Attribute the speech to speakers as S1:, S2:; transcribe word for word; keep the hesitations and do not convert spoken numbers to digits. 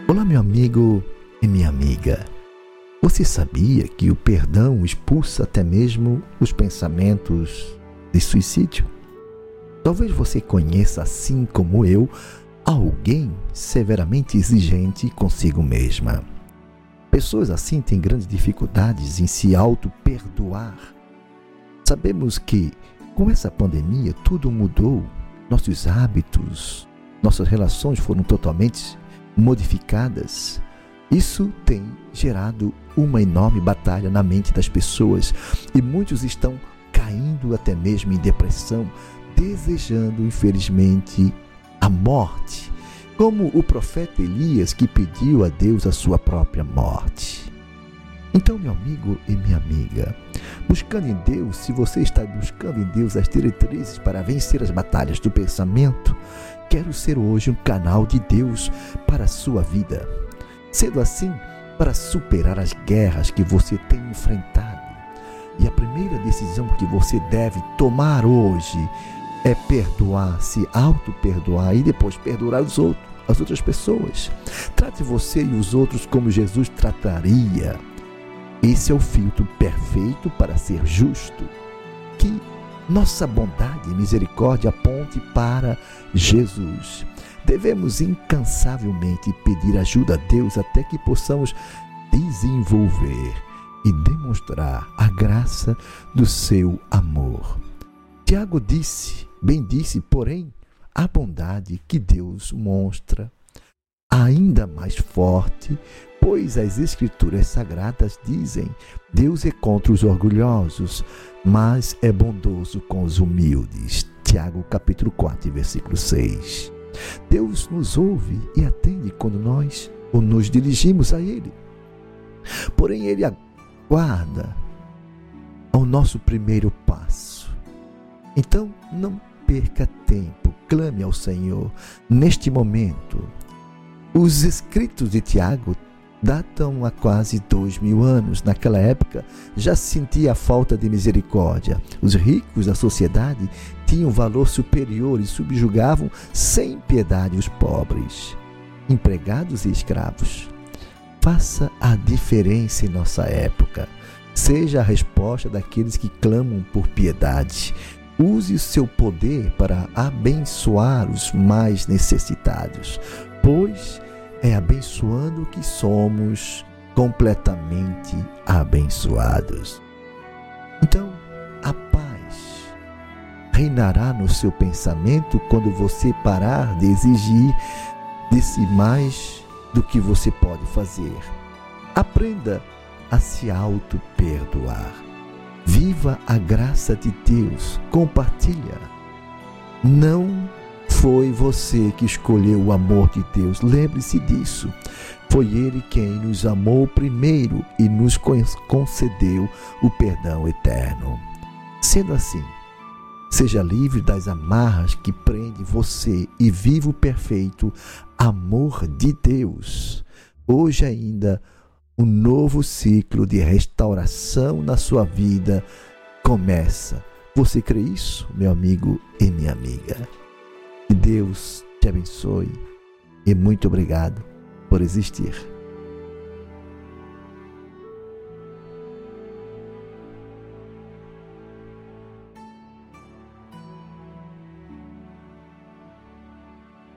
S1: Olá, meu amigo e minha amiga. Você sabia que o perdão expulsa até mesmo os pensamentos de suicídio? Talvez você conheça, assim como eu, alguém severamente exigente consigo mesma. Pessoas assim têm grandes dificuldades em se auto-perdoar. Sabemos que, com essa pandemia, tudo mudou. Nossos hábitos, nossas relações foram totalmente modificadas. Isso tem gerado uma enorme batalha na mente das pessoas e muitos estão caindo até mesmo em depressão, desejando, infelizmente, a morte, como o profeta Elias, que pediu a Deus a sua própria morte. Então, meu amigo e minha amiga, buscando em Deus, se você está buscando em Deus as diretrizes para vencer as batalhas do pensamento, quero ser hoje um canal de Deus para a sua vida. Sendo assim, para superar as guerras que você tem enfrentado. E a primeira decisão que você deve tomar hoje é perdoar, se auto-perdoar e depois perdoar os outros, as outras pessoas. Trate você e os outros como Jesus trataria. Esse é o filtro perfeito para ser justo. Que nossa bondade e misericórdia aponte para Jesus. Devemos incansavelmente pedir ajuda a Deus até que possamos desenvolver e demonstrar a graça do seu amor. Tiago disse, bem disse, porém, a bondade que Deus mostra ainda mais forte, pois as Escrituras Sagradas dizem: Deus é contra os orgulhosos, mas é bondoso com os humildes. Tiago capítulo quatro, versículo seis. Deus nos ouve e atende quando nós nos dirigimos a Ele. Porém, Ele aguarda ao nosso primeiro passo. Então, não perca tempo, clame ao Senhor neste momento. Os escritos de Tiago datam há quase dois mil anos. Naquela época, já se sentia a falta de misericórdia. Os ricos da sociedade tinham valor superior e subjugavam sem piedade os pobres, empregados e escravos. Faça a diferença em nossa época. Seja a resposta daqueles que clamam por piedade. Use o seu poder para abençoar os mais necessitados, pois é abençoando que somos completamente abençoados. Então, a paz reinará no seu pensamento quando você parar de exigir de si mais do que você pode fazer. Aprenda a se auto-perdoar. Viva a graça de Deus. Compartilha. Não foi você que escolheu o amor de Deus. Lembre-se disso. Foi Ele quem nos amou primeiro e nos concedeu o perdão eterno. Sendo assim, seja livre das amarras que prendem você e viva o perfeito amor de Deus. Hoje ainda, um novo ciclo de restauração na sua vida começa. Você crê isso, meu amigo e minha amiga? Que Deus te abençoe e muito obrigado por existir.